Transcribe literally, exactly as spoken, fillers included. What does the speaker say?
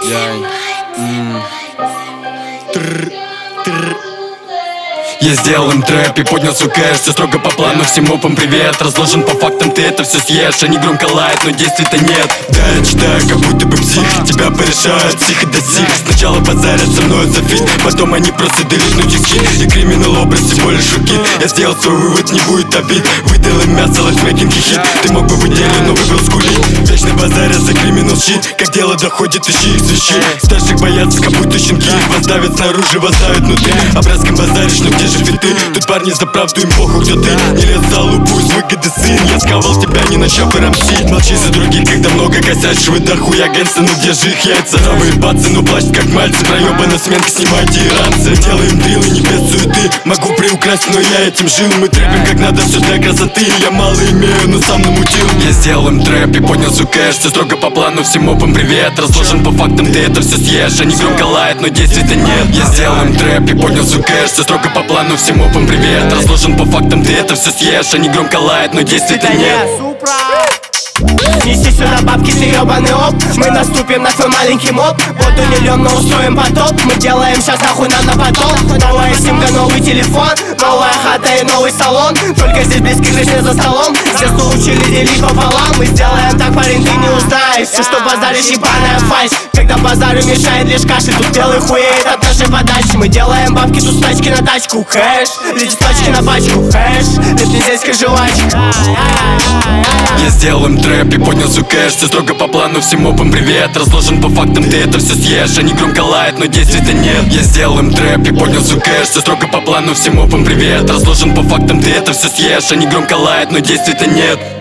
Яй. М. Тррр, тррр. Я сделал им трэп и поднял свой кэш. Все строго по плану, всем опам привет. Разложен по фактам, ты это все съешь. Они громко лают, но действий-то нет. Да, я читаю, как будто бы псих. Тебя порешают, псих и досих. Сначала базарят со мной за фит, потом они просто делишнут их хит. И криминал образ всего лишь шутки. Я сделал свой вывод, не будет обид. Выдал им мясо, лайфмейкинг и хит. Ты мог бы быть делен, но выбрал скулить. Вечно базарят за криминал щит. Как дело доходит, ищи их свищи. Старших боятся, как будто щенки. Вас давят снаружи, вас давят внутри. Образком базаришь, но где же фиты? Тут парни за правду, им похуй, кто ты. Не лез за лупу, из выгоды сын. Я сковал тебя, не начав и рамсить. Молчи за других, когда много косячишь. Вы до хуя гэнса, ну где же их яйца? Новые бацы, ну плачут как мальцы. Проебана сменка, снимайте иранцы. Делаем дрилы, не без суеты. Могу приукрасить, но я этим жил. Мы трэпим как надо, все для красоты. Я мало имею, но сам намутил. Я сделал им трэп и поднял свой кэш. Все строго по плану, всем опам привет. Разложен по фактам, ты это все съешь. Они громко лают, но действий-то нет. Я сделал им трэп и поднял свой кэш. Все строго по плану, всем опам привет. Разложен по фактам, ты это все съешь. Они громко лают, но действий-то нет. Неси сюда бабки, ты ебаный оп. Мы наступим на твой маленький моб. Воду не льем, но устроим потоп. Мы делаем сейчас нахуй нам на потом. Новая симка, новый телефон, новая хата и новый салон. Только здесь близких лишь не за столом. Здесь учили делить пополам. Мы сделаем так, парень, ты не узнаешь. Все, что базаришь, ебаная фальшь. Когда базарю мешает лишь кашель. Тут белый хуеет от нашей подачи. Мы делаем бабки, тут стачки на тачку. Хэш, летит на пачку. Хэш, лепни здесь как жвачка. Я сделал им трэп и поднял свой кэш. Все строго по плану, всем опам привет. Разложен по фактам, ты это все съешь. Они громко лают, но действий-то нет. Я сделал им трэп и поднял свой кэш. Все строго по плану, всем опам привет. Разложен по фактам, ты это все съешь. Они громко лают, но действий-то нет.